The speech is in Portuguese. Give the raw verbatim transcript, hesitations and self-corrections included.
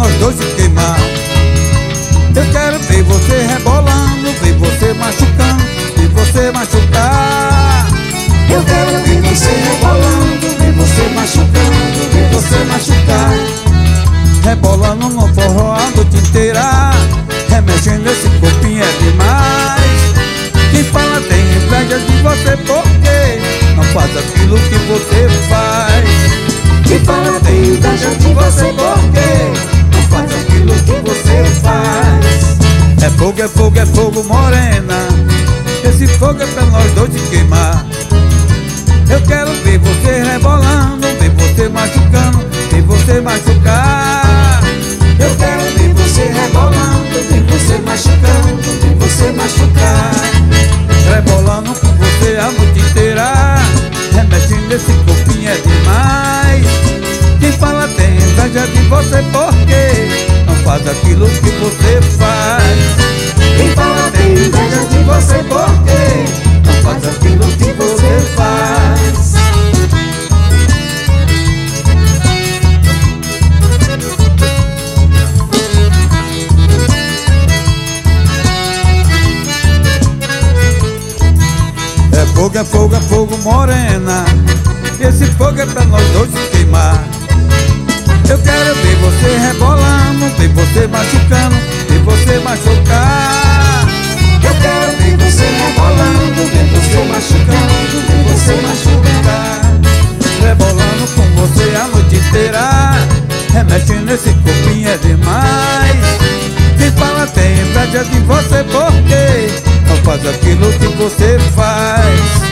nós dois se queimar. Eu quero ver você rebolando, ver você machucando, ver você machucar. Eu quero ver você rebolando, ver você machucando, ver você machucar. Rebolando no forró a noite inteira, remexendo esse corpinho é demais. Quem fala tem inveja de você porque não faz aquilo que você faz. Quem fala tem inveja de você porque não faz aquilo que você faz. É fogo, é fogo, é fogo, morena. Esse fogo é pra nós dois se queimar. Eu quero ver você rebolando, ver você machucando, ver você machucar. Eu quero ver você rebolando, ver você machucando, ver você machucar. Rebolando com você a noite inteira, remexendo esse corpinho é demais. Quem fala tem inveja de você porque não faz aquilo que você faz. Quem fala tem inveja de você porque não faz aquilo que você faz. É fogo, é fogo, é fogo, morena. Esse fogo é pra nós dois se queimar. Eu quero ver você rebolando, ver você machucando, ver você machucar. Eu quero ver você rebolando, ver você machucando, ver você machucar. Rebolando com você a noite inteira, remexendo esse corpinho é demais. Quem fala tem inveja de você porque não faz aquilo que você faz.